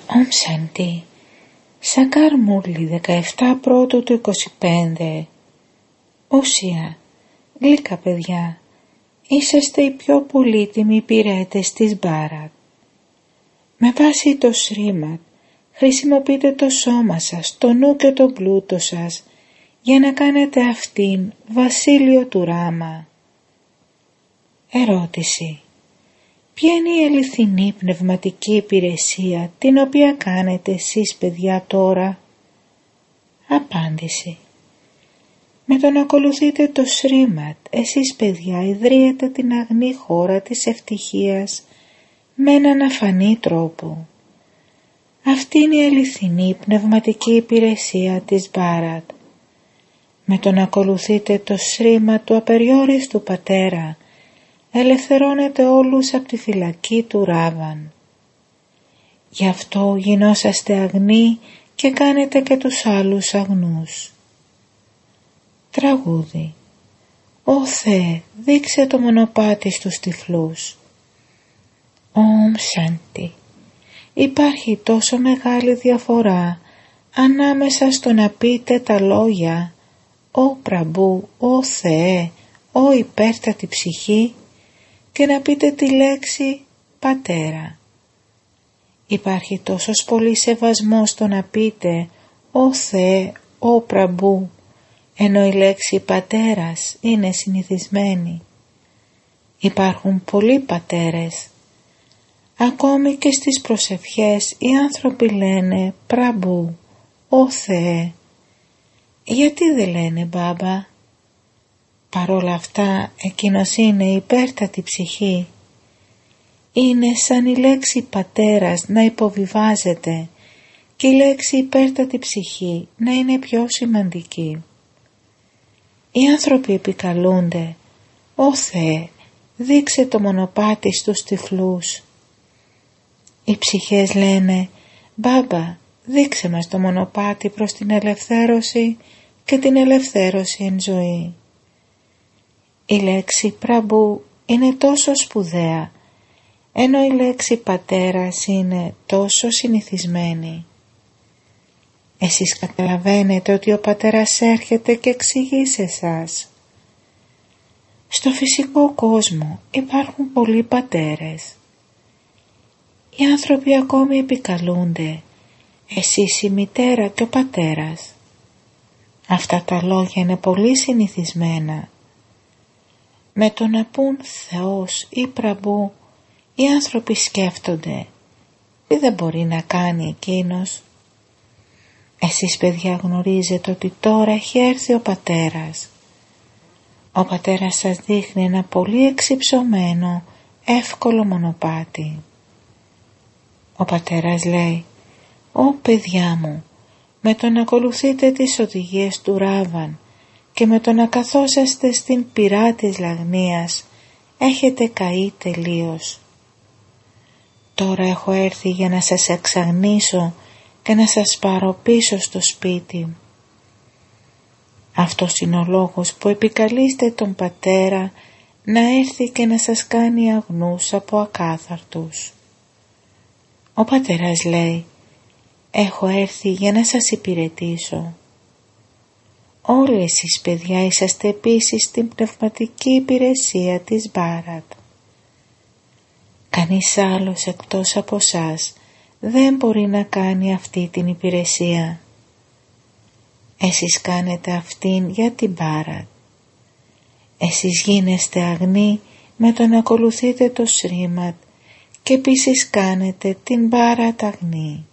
Ομ Σάντι. Σακάρ Μούρλι 17 πρώτου του 25. Ουσία, γλύκα παιδιά, είσαστε οι πιο πολύτιμοι υπηρέτες της Μπάρατ. Με βάση το Σρίμαντ χρησιμοποιείτε το σώμα σας, το νου και το πλούτο σας για να κάνετε αυτήν βασίλειο του Ράμα. Ερώτηση. Ποια είναι η αληθινή πνευματική υπηρεσία την οποία κάνετε εσείς παιδιά τώρα? Απάντηση. Με το να ακολουθείτε το Σρίμαντ, εσείς παιδιά ιδρύετε την αγνή χώρα της ευτυχίας με έναν αφανή τρόπο. Αυτή είναι η αληθινή πνευματική υπηρεσία της Μπάρατ. Με το να ακολουθείτε το Σρίμαντ του απεριόριστου Πατέρα, ελευθερώνετε όλους από τη φυλακή του Ράβαν. Γι' αυτό γινόσαστε αγνοί και κάνετε και τους άλλους αγνούς. Τραγούδι. Ω Θεέ, δείξε το μονοπάτι στους τυφλούς. Ομ Σάντι. Υπάρχει τόσο μεγάλη διαφορά ανάμεσα στο να πείτε τα λόγια «Ω Πραμπού, Ω Θεέ, Ω υπέρτατη ψυχή» και να πείτε τη λέξη Πατέρα. Υπάρχει τόσος πολύ σεβασμός στο να πείτε «Ω Θεέ, Ω Πραμπού», ενώ η λέξη Πατέρας είναι συνηθισμένη. Υπάρχουν πολλοί πατέρες. Ακόμη και στις προσευχές οι άνθρωποι λένε Πραμπού, Ω Θεέ. Γιατί δεν λένε Μπάμπα? Παρόλα αυτά εκείνος είναι η υπέρτατη ψυχή. Είναι σαν η λέξη πατέρας να υποβιβάζεται και η λέξη υπέρτατη ψυχή να είναι πιο σημαντική. Οι άνθρωποι επικαλούνται «Ω Θεέ, δείξε το μονοπάτι στους τυφλούς». Οι ψυχές λένε «Μπάμπα, δείξε μας το μονοπάτι προς την ελευθέρωση και την ελευθέρωση εν ζωή». Η λέξη Πραμπού είναι τόσο σπουδαία, ενώ η λέξη πατέρας είναι τόσο συνηθισμένη. Εσείς καταλαβαίνετε ότι ο πατέρας έρχεται και εξηγεί σε εσάς. Στο φυσικό κόσμο υπάρχουν πολλοί πατέρες. Οι άνθρωποι ακόμη επικαλούνται εσείς η μητέρα και ο πατέρας. Αυτά τα λόγια είναι πολύ συνηθισμένα. Με το να πούν Θεός ή Πραμπού, οι άνθρωποι σκέφτονται τι δεν μπορεί να κάνει εκείνος. Εσείς παιδιά γνωρίζετε ότι τώρα έχει έρθει ο Πατέρας. Ο Πατέρας σας δείχνει ένα πολύ εξυψωμένο, εύκολο μονοπάτι. Ο Πατέρας λέει «Ω παιδιά μου, με το να ακολουθείτε τις οδηγίες του Ράβαν και με το να καθόσαστε στην πυρά της λαγνίας έχετε καεί τελείως. Τώρα έχω έρθει για να σας εξαγνίσω και να σας πάρω πίσω στο σπίτι». Αυτός είναι ο λόγος που επικαλείστε τον Πατέρα να έρθει και να σας κάνει αγνούς από ακάθαρτους. Ο Πατέρας λέει «Έχω έρθει για να σας υπηρετήσω». Όλοι εσείς παιδιά είσαστε επίσης στην πνευματική υπηρεσία της Μπάρατ. Κανείς άλλος εκτός από σας δεν μπορεί να κάνει αυτή την υπηρεσία. Εσείς κάνετε αυτήν για την Μπάρατ. Εσείς γίνεστε αγνοί με το να ακολουθείτε το Σρίμαντ και επίσης κάνετε την Μπάρατ αγνή.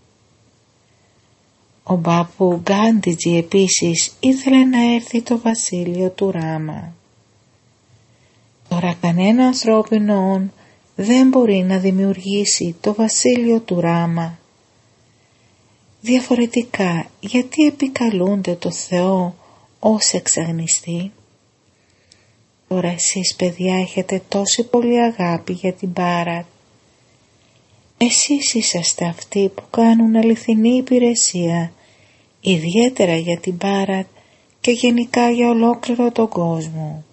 Ο Μπάπου Γκάντιτζι επίσης ήθελε να έρθει το βασίλειο του Ράμα. Τώρα κανένα ανθρώπινο όν δεν μπορεί να δημιουργήσει το βασίλειο του Ράμα. Διαφορετικά, γιατί επικαλούνται το Θεό ως εξαγνιστή? Τώρα εσείς παιδιά έχετε τόση πολύ αγάπη για την Μπάρατ. Εσείς είσαστε αυτοί που κάνουν αληθινή υπηρεσία, ιδιαίτερα για την Μπάρατ και γενικά για ολόκληρο τον κόσμο.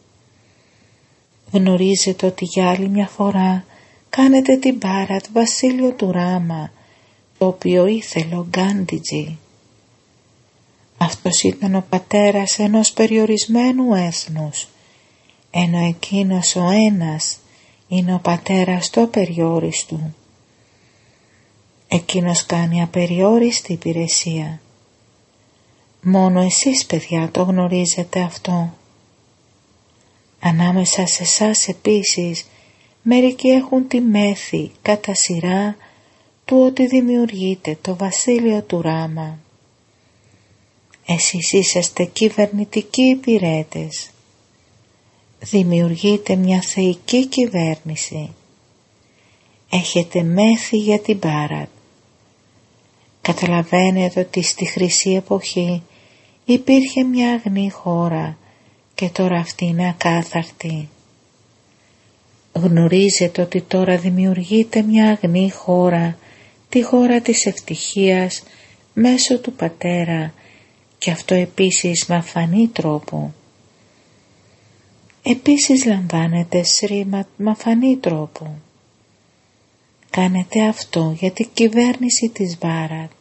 Γνωρίζετε ότι για άλλη μια φορά κάνετε την Μπάρατ βασίλειο του Ράμα, το οποίο ήθελε ο Γκάντιτζι. Αυτός ήταν ο πατέρας ενός περιορισμένου έθνους, ενώ εκείνος ο ένας είναι ο πατέρας του απεριόριστου. Εκείνος κάνει απεριόριστη υπηρεσία. Μόνο εσείς, παιδιά, το γνωρίζετε αυτό. Ανάμεσα σε εσάς επίσης, μερικοί έχουν τη μέθη κατά σειρά του ότι δημιουργείται το βασίλειο του Ράμα. Εσείς είσαστε κυβερνητικοί υπηρέτες. Δημιουργείτε μια θεϊκή κυβέρνηση. Έχετε μέθη για την Μπάρατ. Καταλαβαίνετε ότι στη Χρυσή Εποχή υπήρχε μια αγνή χώρα και τώρα αυτή είναι ακάθαρτη. Γνωρίζετε ότι τώρα δημιουργείται μια αγνή χώρα, τη χώρα της ευτυχίας μέσω του Πατέρα, και αυτό επίσης με αφανή τρόπο. Επίσης λαμβάνετε σρίματ με αφανή τρόπο. Κάνετε αυτό για την κυβέρνηση της Μπάρατ.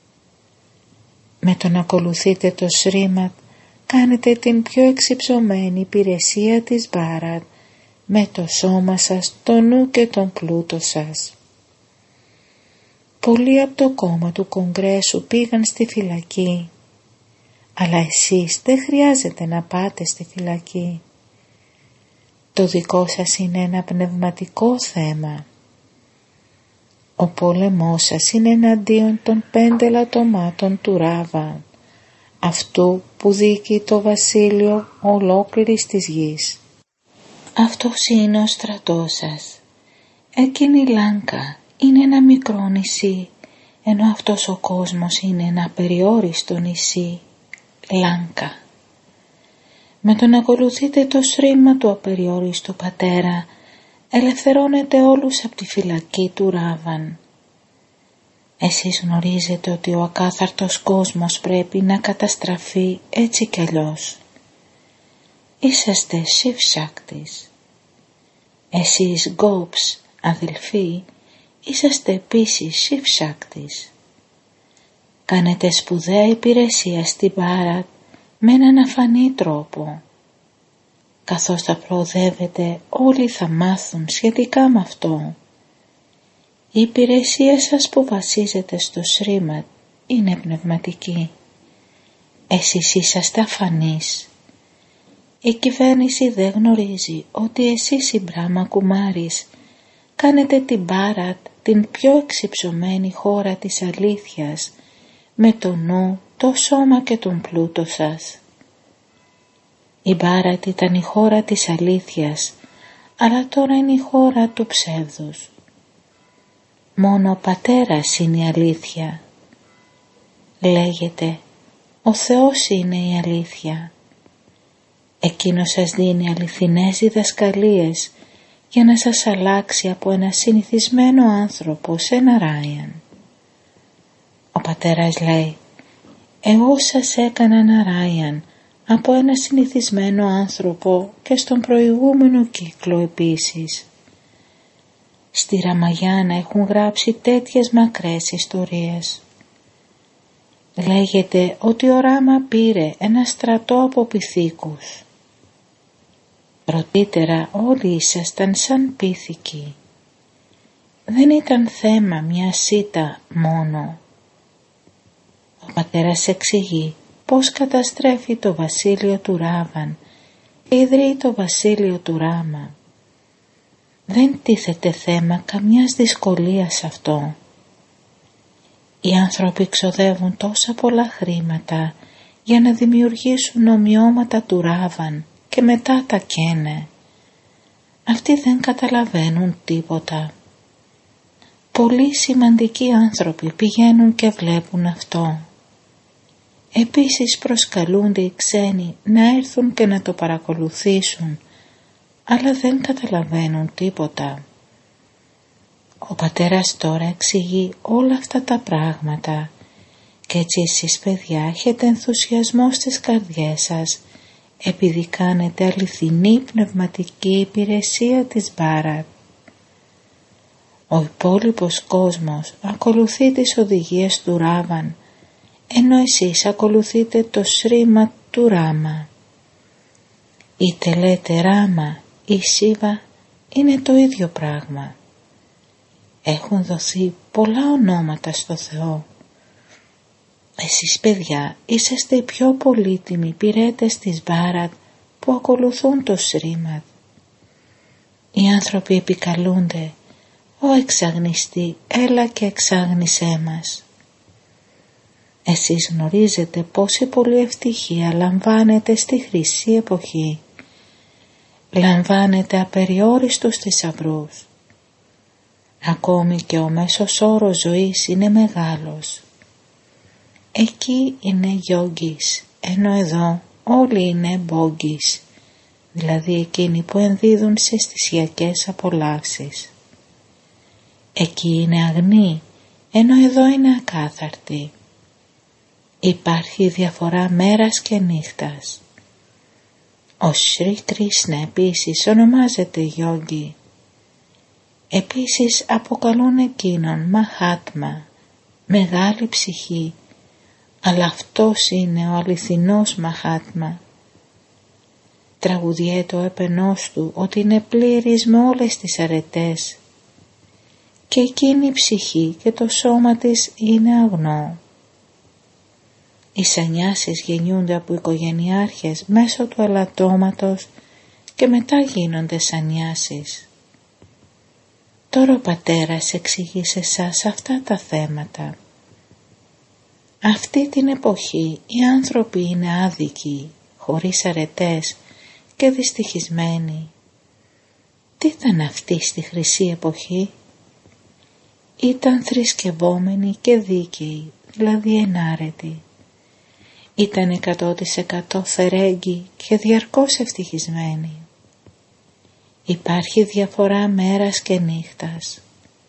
Με το να ακολουθείτε το σρίματ κάνετε την πιο εξυψωμένη υπηρεσία της Μπάρατ με το σώμα σας, το νου και τον πλούτο σας. Πολλοί από το κόμμα του Κογκρέσου πήγαν στη φυλακή, αλλά εσείς δεν χρειάζεται να πάτε στη φυλακή. Το δικό σας είναι ένα πνευματικό θέμα. Ο πόλεμός σας είναι εναντίον των 5 λατωμάτων του Ράβα, αυτού που διοικεί το βασίλειο ολόκληρης της γης. Αυτός είναι ο στρατός σας. Εκείνη η Λάνκα είναι ένα μικρό νησί, ενώ αυτός ο κόσμος είναι ένα απεριόριστο νησί, Λάνκα. Με το να ακολουθείτε το σρήμα του απεριόριστου Πατέρα, ελευθερώνετε όλους από τη φυλακή του Ράβαν. Εσείς γνωρίζετε ότι ο ακάθαρτος κόσμος πρέπει να καταστραφεί έτσι κι αλλιώς. Είσαστε Σιβ-Σάκτης. Εσείς Γκόπς, αδελφοί, είσαστε επίσης Σιβ-Σάκτης. Κάνετε σπουδαία υπηρεσία στην Μπάρατ με έναν αφανή τρόπο. Καθώς θα προοδεύετε, όλοι θα μάθουν σχετικά με αυτό. Η υπηρεσία σας που βασίζεται στο σρήματ είναι πνευματική. Εσείς είσαστε αφανείς. Η κυβέρνηση δεν γνωρίζει ότι εσείς οι Μπράχμα Κουμάρις κάνετε την Μπάρατ την πιο εξυψωμένη χώρα της αλήθειας με το νου, το σώμα και τον πλούτο σας. Η Μπάρατ ήταν η χώρα της αλήθειας, αλλά τώρα είναι η χώρα του ψεύδους. Μόνο ο Πατέρας είναι η αλήθεια. Λέγεται, ο Θεός είναι η αλήθεια. Εκείνος σας δίνει αληθινές διδασκαλίες για να σας αλλάξει από ένα συνηθισμένο άνθρωπο σε ένα Ράιαν. Ο Πατέρας λέει, εγώ σας έκανα ένα Ράιαν από ένα συνηθισμένο άνθρωπο και στον προηγούμενο κύκλο επίσης. Στη Ραμαγιάνα έχουν γράψει τέτοιες μακρές ιστορίες. Λέγεται ότι ο Ράμα πήρε ένα στρατό από πυθίκους. Πρωτήτερα όλοι ήσασταν σαν πίθηκοι. Δεν ήταν θέμα μια σίτα μόνο. Ο Πατέρας εξηγεί πώς καταστρέφει το βασίλειο του Ράβαν και ιδρύει το βασίλειο του Ράμα. Δεν τίθεται θέμα καμιάς δυσκολίας αυτό. Οι άνθρωποι ξοδεύουν τόσα πολλά χρήματα για να δημιουργήσουν ομοιώματα του Ράβαν και μετά τα καίνε. Αυτοί δεν καταλαβαίνουν τίποτα. Πολλοί σημαντικοί άνθρωποι πηγαίνουν και βλέπουν αυτό. Επίσης προσκαλούνται οι ξένοι να έρθουν και να το παρακολουθήσουν, αλλά δεν καταλαβαίνουν τίποτα. Ο Πατέρας τώρα εξηγεί όλα αυτά τα πράγματα και έτσι εσείς παιδιά έχετε ενθουσιασμό στις καρδιές σας επειδή κάνετε αληθινή πνευματική υπηρεσία της Μπάρατ. Ο υπόλοιπος κόσμος ακολουθεί τις οδηγίες του Ράβαν, ενώ εσείς ακολουθείτε το σρίμα του Ράμα. Είτε λέτε Ράμα ή Σίβα, είναι το ίδιο πράγμα. Έχουν δοθεί πολλά ονόματα στο Θεό. Εσείς παιδιά είσαστε οι πιο πολύτιμοι υπηρέτες της Μπάρατ που ακολουθούν το Σρίμαντ. Οι άνθρωποι επικαλούνται, «Ω εξαγνιστή, έλα και εξάγνησέ μας». Εσείς γνωρίζετε πόση πολλή ευτυχία λαμβάνετε στη χρυσή εποχή. Λαμβάνετε απεριόριστους θησαυρούς. Ακόμη και ο μέσος όρος ζωής είναι μεγάλος. Εκεί είναι γιόγκης, ενώ εδώ όλοι είναι μπόγκης, δηλαδή εκείνοι που ενδίδουν σε αισθησιακές απολαύσεις. Εκεί είναι αγνοί, ενώ εδώ είναι ακάθαρτοι. Υπάρχει διαφορά μέρας και νύχτας. Ο Σρι Κρίσνα επίσης ονομάζεται Γιόγκη. Επίσης αποκαλούν εκείνον Μαχάτμα, μεγάλη ψυχή, αλλά αυτός είναι ο αληθινός Μαχάτμα. Τραγουδιέται ο έπαινός του ότι είναι πλήρης με όλες τις αρετές και εκείνη η ψυχή και το σώμα της είναι αγνό. Οι σανιάσεις γεννιούνται από οικογενειάρχες μέσω του ελαττώματος και μετά γίνονται σανιάσεις. Τώρα ο πατέρας εξηγεί σε εσάς αυτά τα θέματα. Αυτή την εποχή οι άνθρωποι είναι άδικοι, χωρίς αρετές και δυστυχισμένοι. Τι ήταν αυτή στη χρυσή εποχή? Ήταν θρησκευόμενοι και δίκαιοι, δηλαδή ενάρετοι. Ήταν 100% φερέγγοι και διαρκώς ευτυχισμένοι. Υπάρχει διαφορά μέρας και νύχτας.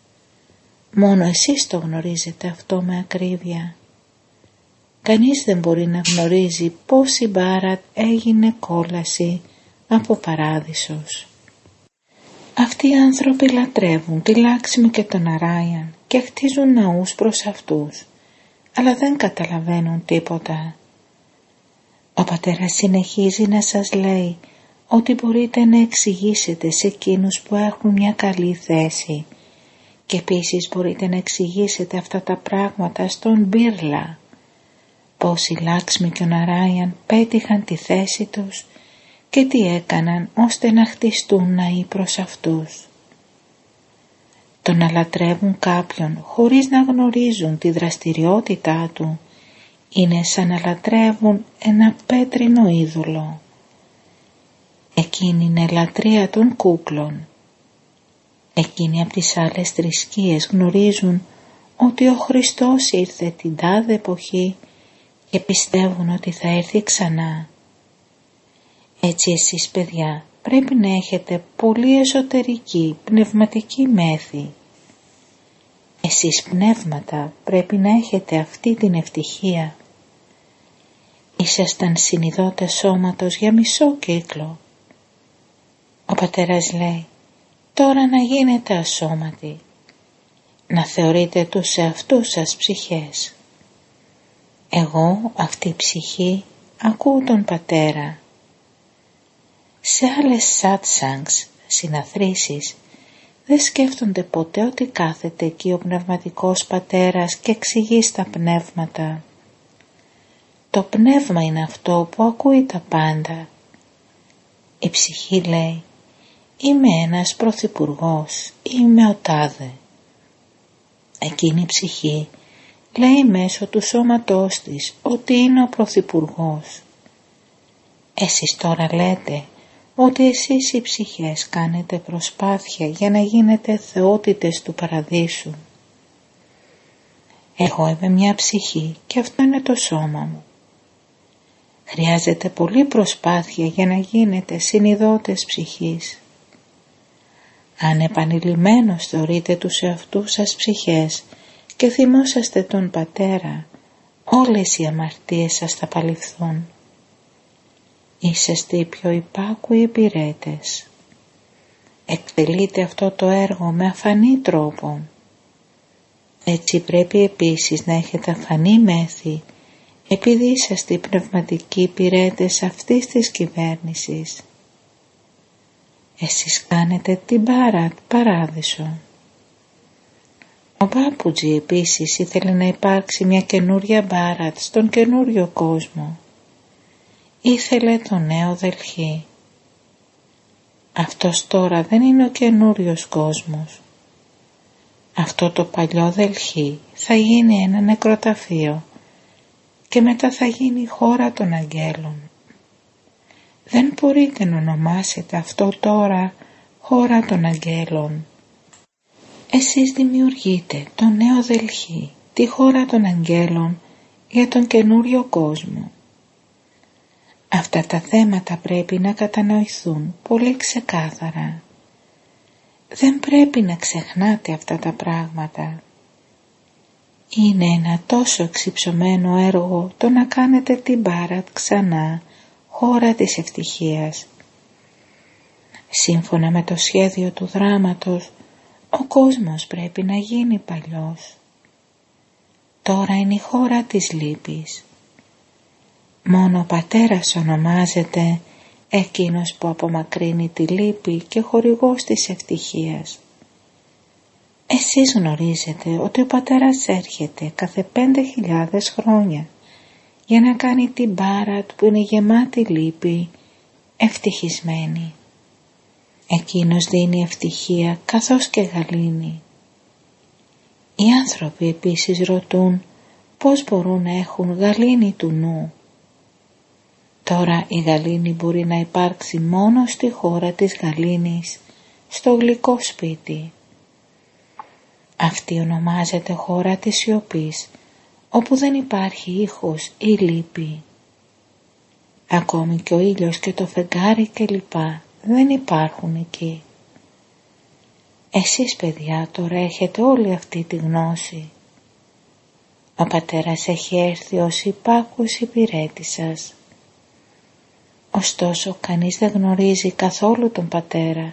Μόνο εσείς το γνωρίζετε αυτό με ακρίβεια. Κανείς δεν μπορεί να γνωρίζει πώς η Μπάρατ έγινε κόλαση από παράδεισος. Αυτοί οι άνθρωποι λατρεύουν τη Λάξμη και τον Αράιαν και χτίζουν ναούς προς αυτούς, αλλά δεν καταλαβαίνουν τίποτα. Ο πατέρας συνεχίζει να σας λέει ότι μπορείτε να εξηγήσετε σε εκείνους που έχουν μια καλή θέση και επίσης μπορείτε να εξηγήσετε αυτά τα πράγματα στον Μπίρλα, πως η Λάξμη και ο Ναράιαν πέτυχαν τη θέση τους και τι έκαναν ώστε να χτιστούν ναοί προς αυτούς. Το να λατρεύουν κάποιον χωρίς να γνωρίζουν τη δραστηριότητά του είναι σαν να λατρεύουν ένα πέτρινο είδωλο. Εκείνη είναι λατρεία των κούκλων. Εκείνοι από τις άλλες θρησκείες γνωρίζουν ότι ο Χριστός ήρθε την τάδε εποχή και πιστεύουν ότι θα έρθει ξανά. Έτσι εσείς παιδιά πρέπει να έχετε πολύ εσωτερική πνευματική μέθη. Εσείς πνεύματα πρέπει να έχετε αυτή την ευτυχία. Ήσασταν συνειδότες σώματος για μισό κύκλο. Ο πατέρας λέει, τώρα να γίνετε ασώματοι, να θεωρείτε τους εαυτούς σας ψυχές. Εγώ, αυτή η ψυχή, ακούω τον πατέρα. Σε άλλες σάτσανγκς, συναθρήσεις, δεν σκέφτονται ποτέ ότι κάθεται εκεί ο πνευματικός πατέρας και εξηγεί στα πνεύματα. Το πνεύμα είναι αυτό που ακούει τα πάντα. Η ψυχή λέει, είμαι ένας πρωθυπουργός, είμαι ο τάδε. Εκείνη η ψυχή λέει μέσω του σώματός της ότι είναι ο πρωθυπουργός. Εσείς τώρα λέτε ότι εσείς οι ψυχές κάνετε προσπάθεια για να γίνετε θεότητες του παραδείσου. Εγώ είμαι μια ψυχή και αυτό είναι το σώμα μου. Χρειάζεται πολλή προσπάθεια για να γίνετε συνειδότες ψυχής. Αν επανειλημμένως θεωρείτε τους εαυτούς σας ψυχές και θυμόσαστε τον πατέρα, όλες οι αμαρτίες σας θα παλιφθούν. Είσαστε οι πιο υπάκουοι υπηρέτες. Εκτελείτε αυτό το έργο με αφανή τρόπο. Έτσι πρέπει επίσης να έχετε αφανή μέθη, επειδή είσαστε οι πνευματικοί υπηρέτες αυτής της κυβέρνησης. Εσείς κάνετε την παράδεισο. Ο Μπάπουτζι επίσης ήθελε να υπάρξει μια καινούρια Μπάρατ στον καινούριο κόσμο. Ήθελε το νέο Δελχή. Αυτός τώρα δεν είναι ο καινούριος κόσμος. Αυτό το παλιό Δελχή θα γίνει ένα νεκροταφείο και μετά θα γίνει η χώρα των αγγέλων. Δεν μπορείτε να ονομάσετε αυτό τώρα χώρα των αγγέλων. Εσείς δημιουργείτε το νέο Δελχή, τη χώρα των αγγέλων για τον καινούριο κόσμο. Αυτά τα θέματα πρέπει να κατανοηθούν πολύ ξεκάθαρα. Δεν πρέπει να ξεχνάτε αυτά τα πράγματα. Είναι ένα τόσο εξυψωμένο έργο το να κάνετε την Μπάρατ ξανά χώρα της ευτυχίας. Σύμφωνα με το σχέδιο του δράματος, ο κόσμος πρέπει να γίνει παλιός. Τώρα είναι η χώρα της λύπης. Μόνο ο Πατέρας ονομάζεται εκείνος που απομακρύνει τη λύπη και χορηγός της ευτυχίας. Εσείς γνωρίζετε ότι ο Πατέρας έρχεται κάθε 5.000 χρόνια για να κάνει την Μπάρατ που είναι γεμάτη λύπη ευτυχισμένη. Εκείνος δίνει ευτυχία καθώς και γαλήνη. Οι άνθρωποι επίσης ρωτούν πώς μπορούν να έχουν γαλήνη του νου. Τώρα η γαλήνη μπορεί να υπάρξει μόνο στη χώρα της γαλήνης, στο γλυκό σπίτι. Αυτή ονομάζεται χώρα της σιωπής, όπου δεν υπάρχει ήχος ή λύπη. Ακόμη και ο ήλιος και το φεγγάρι κλπ. Δεν υπάρχουν εκεί. Εσείς παιδιά τώρα έχετε όλη αυτή τη γνώση. Ο Πατέρας έχει έρθει ως υπάκουος υπηρέτης σας. Ωστόσο κανείς δεν γνωρίζει καθόλου τον Πατέρα.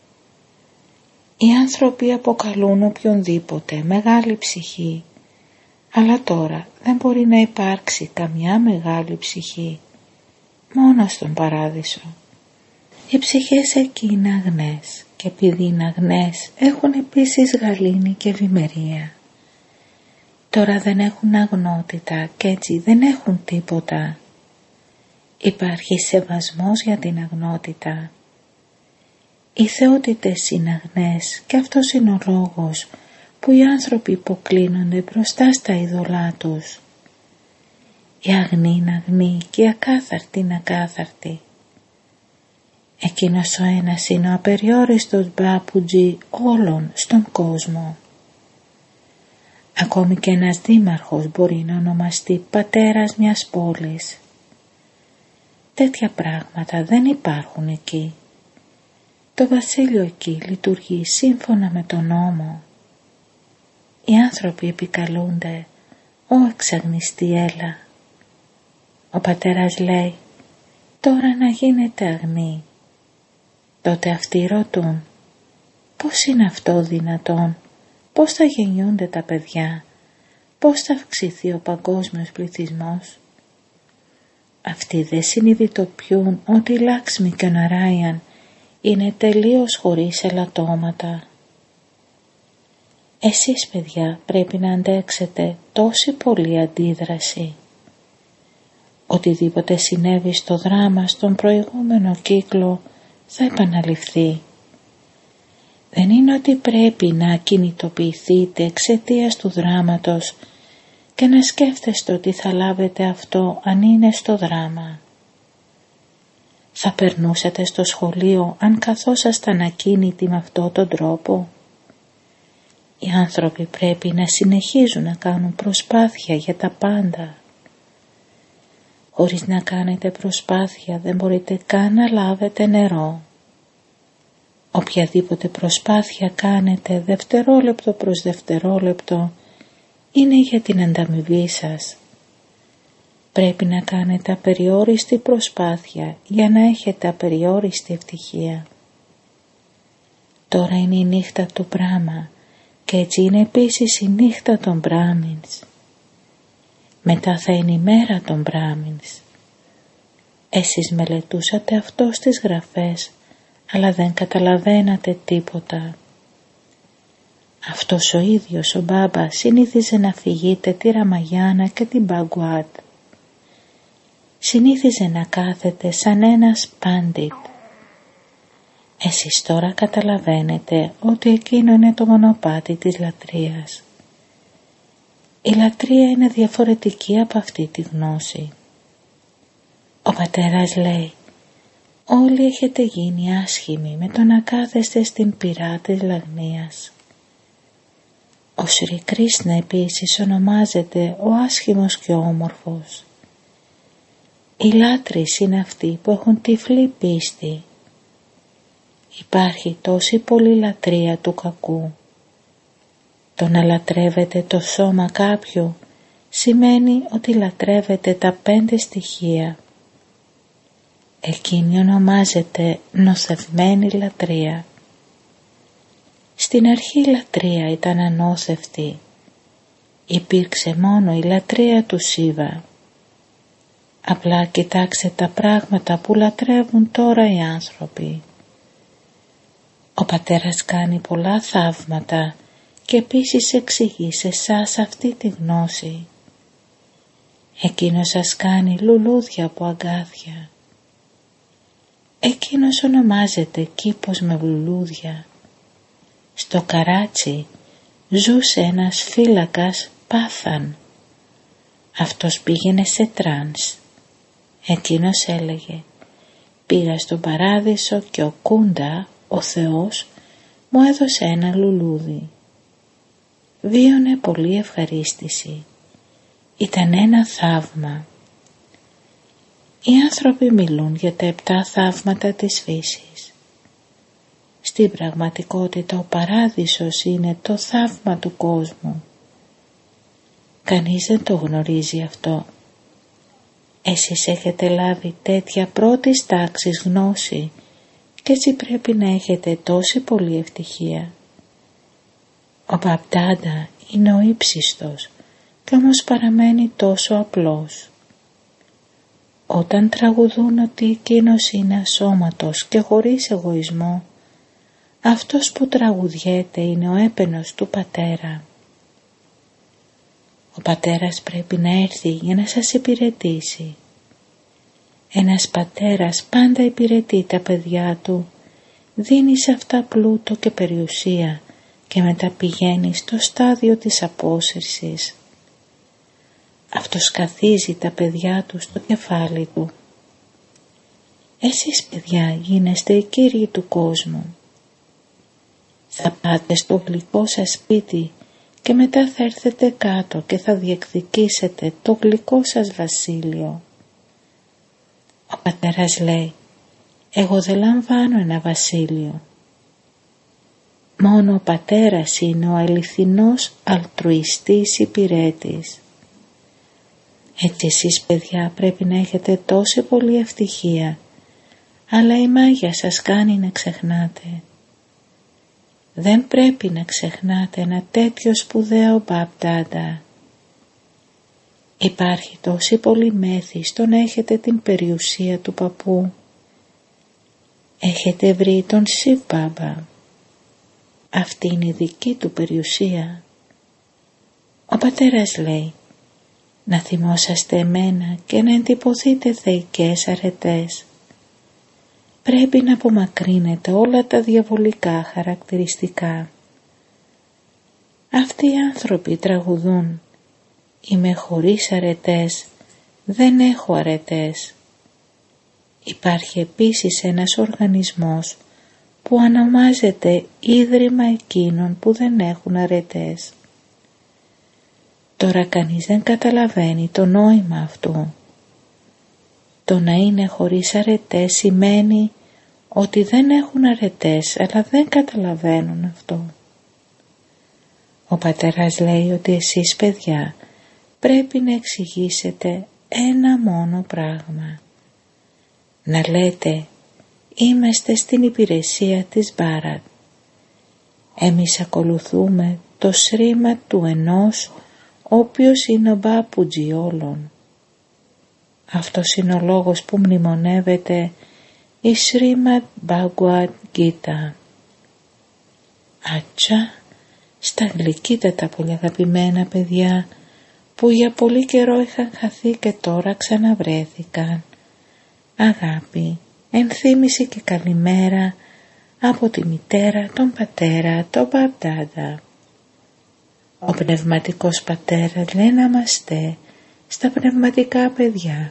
Οι άνθρωποι αποκαλούν οποιονδήποτε μεγάλη ψυχή, αλλά τώρα δεν μπορεί να υπάρξει καμιά μεγάλη ψυχή, μόνο στον Παράδεισο. Οι ψυχές εκεί είναι αγνές και επειδή είναι αγνές έχουν επίσης γαλήνη και ευημερία. Τώρα δεν έχουν αγνότητα και έτσι δεν έχουν τίποτα. Υπάρχει σεβασμός για την αγνότητα. Οι θεότητες είναι αγνές και αυτός είναι ο λόγος που οι άνθρωποι υποκλίνονται μπροστά στα είδωλά τους. Η αγνή είναι αγνή και η ακάθαρτη είναι ακάθαρτη. Εκείνος ο ένας είναι ο απεριόριστος Μπάπουτζι όλων στον κόσμο. Ακόμη και ένας δήμαρχος μπορεί να ονομαστεί πατέρας μιας πόλης. Τέτοια πράγματα δεν υπάρχουν εκεί. Το βασίλειο εκεί λειτουργεί σύμφωνα με τον νόμο. Οι άνθρωποι επικαλούνται «Ω εξαγνιστή έλα». Ο πατέρας λέει «Τώρα να γίνετε αγνοί». Τότε αυτοί ρωτούν «Πώς είναι αυτό δυνατόν, πώς θα γεννιούνται τα παιδιά, πώς θα αυξηθεί ο παγκόσμιος πληθυσμός». Αυτοί δεν συνειδητοποιούν ότι η Λάξμη και ο Ναράιαν είναι τελείως χωρίς ελαττώματα. Εσείς παιδιά πρέπει να αντέξετε τόση πολλή αντίδραση. Οτιδήποτε συνέβη στο δράμα στον προηγούμενο κύκλο θα επαναληφθεί. Δεν είναι ότι πρέπει να κινητοποιηθείτε εξαιτίας του δράματος και να σκέφτεστε ότι θα λάβετε αυτό αν είναι στο δράμα. Θα περνούσατε στο σχολείο αν καθόσασταν ακίνητοι με αυτόν τον τρόπο. Οι άνθρωποι πρέπει να συνεχίζουν να κάνουν προσπάθεια για τα πάντα. Χωρίς να κάνετε προσπάθεια δεν μπορείτε καν να λάβετε νερό. Οποιαδήποτε προσπάθεια κάνετε δευτερόλεπτο προς δευτερόλεπτο είναι για την ανταμοιβή σας. Πρέπει να κάνετε απεριόριστη προσπάθεια για να έχετε απεριόριστη ευτυχία. Τώρα είναι η νύχτα του Μπράχμα και έτσι είναι επίσης η νύχτα των Μπράμινς. Μετά θα είναι η μέρα των Μπράμινς. Εσείς μελετούσατε αυτό στις γραφές, αλλά δεν καταλαβαίνατε τίποτα. Αυτός ο ίδιος ο Μπάμπα συνήθιζε να φυγείτε τη Ραμαγιάνα και την Μπαγκουάτ. Συνήθιζε να κάθεται σαν ένας πάντιτ. Εσείς τώρα καταλαβαίνετε ότι εκείνο είναι το μονοπάτι της λατρείας. Η λατρεία είναι διαφορετική από αυτή τη γνώση. Ο πατέρας λέει, όλοι έχετε γίνει άσχημοι με το να κάθεστε στην πυρά της λαγνίας. Ο Σρι Κρίσνα επίσης ονομάζεται ο άσχημος και ο όμορφος. Οι λάτρεις είναι αυτοί που έχουν τυφλή πίστη. Υπάρχει τόση πολλή λατρεία του κακού. Το να λατρεύετε το σώμα κάποιου σημαίνει ότι λατρεύετε τα 5 στοιχεία. Εκείνη ονομάζεται νοθευμένη λατρεία. Στην αρχή η λατρεία ήταν ανώθευτη. Υπήρξε μόνο η λατρεία του Σίβα. Απλά κοιτάξτε τα πράγματα που λατρεύουν τώρα οι άνθρωποι. Ο πατέρας κάνει πολλά θαύματα και επίσης εξηγεί σε εσάς αυτή τη γνώση. Εκείνος σας κάνει λουλούδια από αγκάθια. Εκείνος ονομάζεται κήπος με λουλούδια. Στο Καράτσι ζούσε ένας φύλακας Πάθαν. Αυτός πήγαινε σε τρανς. Εκείνος έλεγε, πήγα στον παράδεισο και ο Κούντα, ο Θεός, μου έδωσε ένα λουλούδι. Βίωνε πολύ ευχαρίστηση. Ήταν ένα θαύμα. Οι άνθρωποι μιλούν για τα 7 θαύματα της φύσης. Στην πραγματικότητα ο παράδεισος είναι το θαύμα του κόσμου. Κανείς δεν το γνωρίζει αυτό. Εσείς έχετε λάβει τέτοια πρώτης τάξης γνώση και έτσι πρέπει να έχετε τόση πολλή ευτυχία. Ο Μπαπτάντα είναι ο ύψιστος και όμως παραμένει τόσο απλός. Όταν τραγουδούν ότι εκείνος είναι ασώματος και χωρίς εγωισμό, αυτός που τραγουδιέται είναι ο έπαινος του πατέρα. Ο πατέρας πρέπει να έρθει για να σας υπηρετήσει. Ένας πατέρας πάντα υπηρετεί τα παιδιά του, δίνει σε αυτά πλούτο και περιουσία και μετά πηγαίνει στο στάδιο της απόσυρσης. Αυτός καθίζει τα παιδιά του στο κεφάλι του. Εσείς παιδιά γίνεστε οι κύριοι του κόσμου. Θα πάτε στο γλυκό σας σπίτι και μετά θα έρθετε κάτω και θα διεκδικήσετε το γλυκό σας βασίλειο. Ο πατέρας λέει, εγώ δεν λαμβάνω ένα βασίλειο. Μόνο ο πατέρας είναι ο αληθινός αλτρουιστής υπηρέτης. Έτσι εσείς παιδιά πρέπει να έχετε τόση πολλή ευτυχία, αλλά η μάγια σας κάνει να ξεχνάτε. Δεν πρέπει να ξεχνάτε ένα τέτοιο σπουδαίο Μπαπτάντα. Υπάρχει τόση πολύ μέθη στο να έχετε την περιουσία του παππού. Έχετε βρει τον Σιβ Μπάμπα. Αυτή είναι η δική του περιουσία. Ο πατέρας λέει, να θυμόσαστε εμένα και να εντυπωθείτε θεϊκές αρετές. Πρέπει να απομακρύνετε όλα τα διαβολικά χαρακτηριστικά. Αυτοί οι άνθρωποι τραγουδούν, είμαι χωρίς αρετές, δεν έχω αρετές. Υπάρχει επίσης ένας οργανισμός που ονομάζεται Ίδρυμα εκείνων που δεν έχουν αρετές. Τώρα κανείς δεν καταλαβαίνει το νόημα αυτού. Το να είναι χωρίς αρετές σημαίνει ότι δεν έχουν αρετές, αλλά δεν καταλαβαίνουν αυτό. Ο πατέρας λέει ότι εσείς παιδιά πρέπει να εξηγήσετε ένα μόνο πράγμα. Να λέτε, είμαστε στην υπηρεσία της Μπάρατ Εμείς ακολουθούμε το σρίμα του ενός, ο οποίος είναι ο Μπάπουτζι όλων. Αυτός είναι ο λόγος που μνημονεύεται η Σρίμαντ Μπhagavad Gita. Άτσα, στα γλυκύτατα πολύ αγαπημένα παιδιά, που για πολύ καιρό είχαν χαθεί και τώρα ξαναβρέθηκαν. Αγάπη, ενθύμηση και καλημέρα από τη μητέρα, τον πατέρα, τον Μπαπδάντα. Ο πνευματικός πατέρας λέει ναμαστέ στα πνευματικά παιδιά.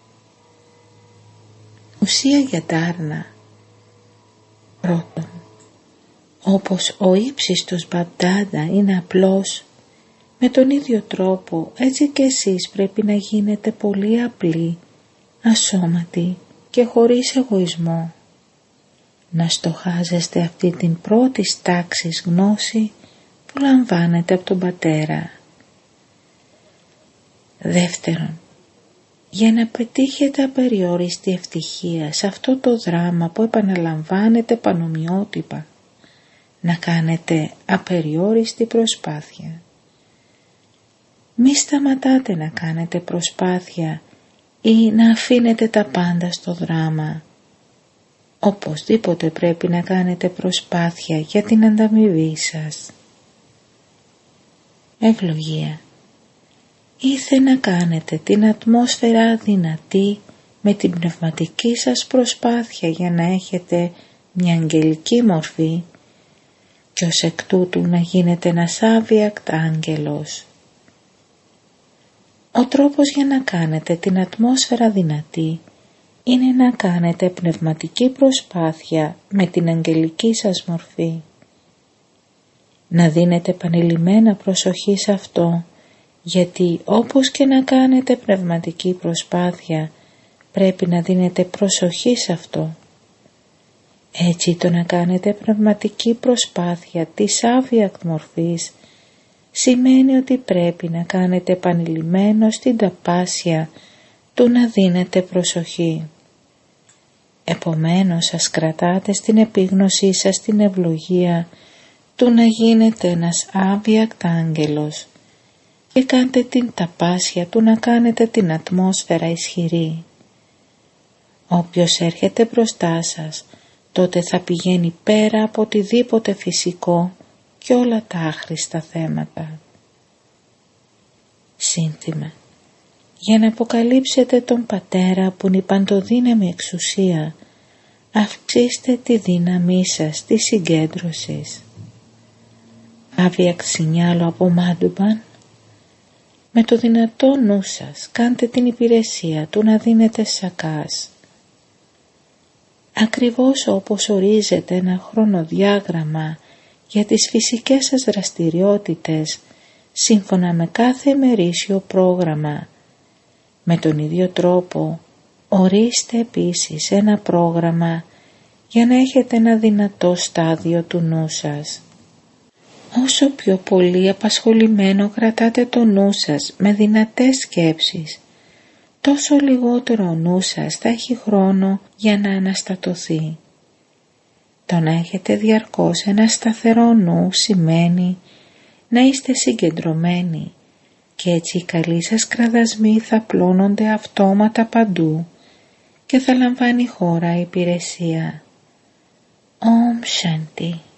Ουσία για τάρνα. Πρώτον, όπως ο ύψιστος Μπαπδάντα είναι απλός, με τον ίδιο τρόπο έτσι και εσείς πρέπει να γίνετε πολύ απλοί, ασώματοι και χωρίς εγωισμό. Να στοχάζεστε αυτή την πρώτη τάξης γνώση που λαμβάνετε από τον Πατέρα. Δεύτερον, για να πετύχετε απεριόριστη ευτυχία σε αυτό το δράμα που επαναλαμβάνετε πανομοιότυπα, να κάνετε απεριόριστη προσπάθεια. Μη σταματάτε να κάνετε προσπάθεια ή να αφήνετε τα πάντα στο δράμα. Οπωσδήποτε πρέπει να κάνετε προσπάθεια για την ανταμοιβή σας. Ευλογία. Ήθε να κάνετε την ατμόσφαιρα δυνατή με την πνευματική σας προσπάθεια για να έχετε μια αγγελική μορφή και ως εκ τούτου να γίνετε ένας άβιακτ άγγελος. Ο τρόπος για να κάνετε την ατμόσφαιρα δυνατή είναι να κάνετε πνευματική προσπάθεια με την αγγελική σας μορφή. Να δίνετε επανειλημμένα προσοχή σε αυτό, γιατί όπως και να κάνετε πνευματική προσπάθεια, πρέπει να δίνετε προσοχή σε αυτό. Έτσι το να κάνετε πνευματική προσπάθεια της άβιακτ μορφής σημαίνει ότι πρέπει να κάνετε επανειλημμένως την ταπάσια του να δίνετε προσοχή. Επομένως σας κρατάτε στην επίγνωσή σας την ευλογία του να γίνετε ένας άβιακτ άγγελος και κάντε την ταπάσια του να κάνετε την ατμόσφαιρα ισχυρή. Όποιος έρχεται μπροστά σας, τότε θα πηγαίνει πέρα από οτιδήποτε φυσικό και όλα τα άχρηστα θέματα. Σύνθημα. Για να αποκαλύψετε τον Πατέρα που είναι η παντοδύναμη εξουσία, αυξήστε τη δύναμή σας της συγκέντρωσης. Άβιακτ σινιάλο από Μάντουμπαν. Με το δυνατό νου σας κάντε την υπηρεσία του να δίνετε σακάς. Ακριβώς όπως ορίζετε ένα χρονοδιάγραμμα για τις φυσικές σας δραστηριότητες σύμφωνα με κάθε ημερήσιο πρόγραμμα, με τον ίδιο τρόπο ορίστε επίσης ένα πρόγραμμα για να έχετε ένα δυνατό στάδιο του νου σας. Όσο πιο πολύ απασχολημένο κρατάτε το νου σας με δυνατές σκέψεις, τόσο λιγότερο ο νου σας θα έχει χρόνο για να αναστατωθεί. Το να έχετε διαρκώς ένα σταθερό νου σημαίνει να είστε συγκεντρωμένοι και έτσι οι καλοί σας κραδασμοί θα πλώνονται αυτόματα παντού και θα λαμβάνει χώρα η υπηρεσία. Om Shanti.